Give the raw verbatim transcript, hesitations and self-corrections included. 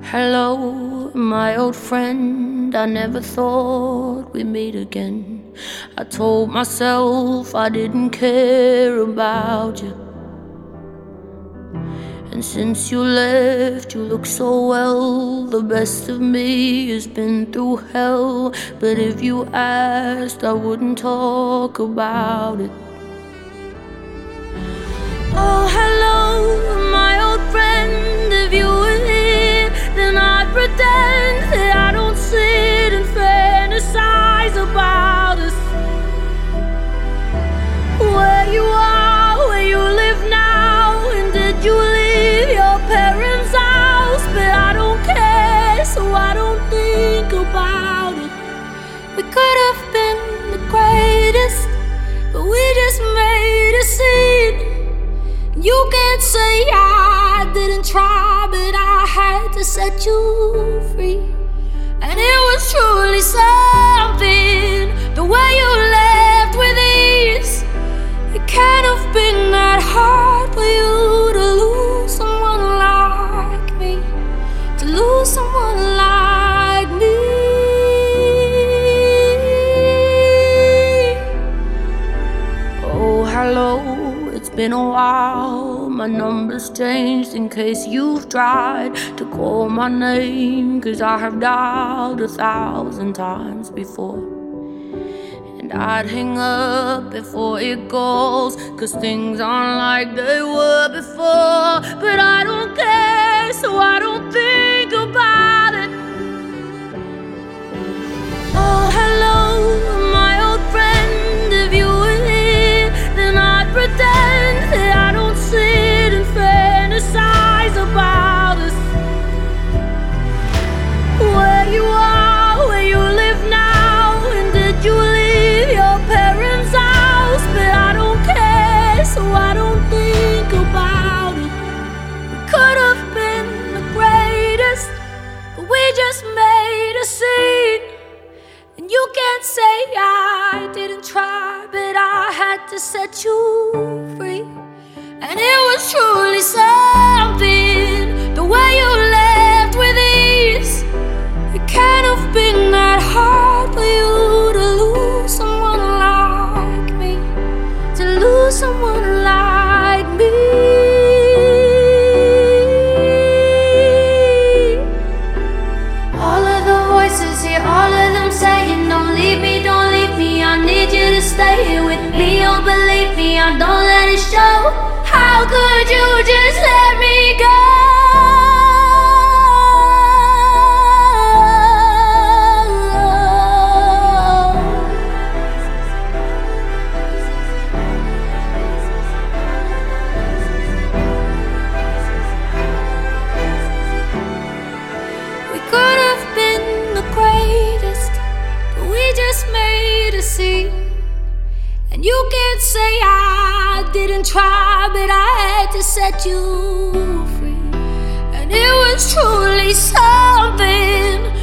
Hello, my old friend, I never thought we'd meet again. I told myself I didn't care about you. And since you left, you look so well. The best of me has been through hell. But if you asked, I wouldn't talk about it. Oh, hello, my old friend, if you were here, then I'd pretend that I don't sit and fantasize about us. Where you are, where you live now, and did you leave your parents' house? But I don't care, so I don't think about it. We could have been the greatest, but we just made a scene. You can't say I didn't try, but I had to set you free. And it was truly something, the way you left with ease. It can't have been that hard for you to lose someone like me, to lose someone like me. Oh, hello. It's been a while, my number's changed in case you've tried to call my name, 'cause I have dialed a thousand times before. And I'd hang up before it goes, 'cause things aren't like they were before. But I don't care, so I don't think about it. Oh, hello, my old friend, if you were here, then I'd pretend that I don't sit and fantasize about us. Where you are, where you live now, and did you leave your parents' house? But I don't care, so I don't think about it. We could have been the greatest, but we just made a scene. And you can't say I didn't try, but I had to set you free. And it was truly something, the way you left with ease. It can't have been that hard for you to lose someone like me, to lose someone like me. All of the voices here, all of them saying, don't leave me, don't leave me, I need you to stay here with me. Oh, believe me, I don't let it show. How could you just let me go? We could have been the greatest, but we just made a scene. And you can't say I didn't try, but I had to set you free. And it was truly something,